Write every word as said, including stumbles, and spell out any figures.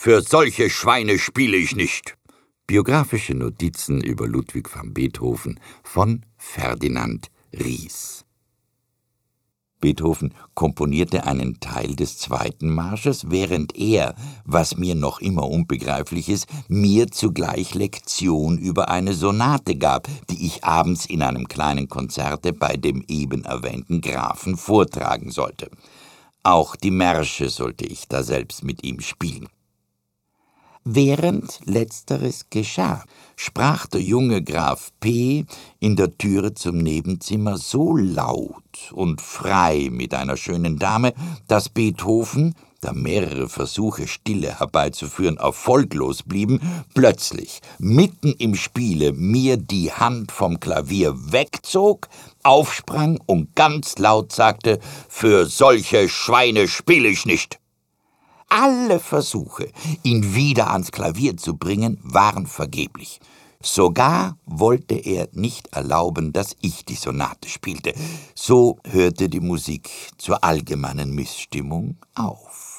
für solche Schweine spiele ich nicht. Biografische Notizen über Ludwig van Beethoven von Ferdinand Ries. Beethoven komponierte einen Teil des zweiten Marsches, während er, was mir noch immer unbegreiflich ist, mir zugleich Lektion über eine Sonate gab, die ich abends in einem kleinen Konzerte bei dem eben erwähnten Grafen vortragen sollte. Auch die Märsche sollte ich da selbst mit ihm spielen. Während letzteres geschah, sprach der junge Graf P. in der Türe zum Nebenzimmer so laut und frei mit einer schönen Dame, dass Beethoven, da mehrere Versuche, Stille herbeizuführen, erfolglos blieben, plötzlich, mitten im Spiele, mir die Hand vom Klavier wegzog, aufsprang und ganz laut sagte, »Für solche Schweine spiele ich nicht!« Alle Versuche, ihn wieder ans Klavier zu bringen, waren vergeblich. Sogar wollte er nicht erlauben, dass ich die Sonate spielte. So hörte die Musik zur allgemeinen Missstimmung auf.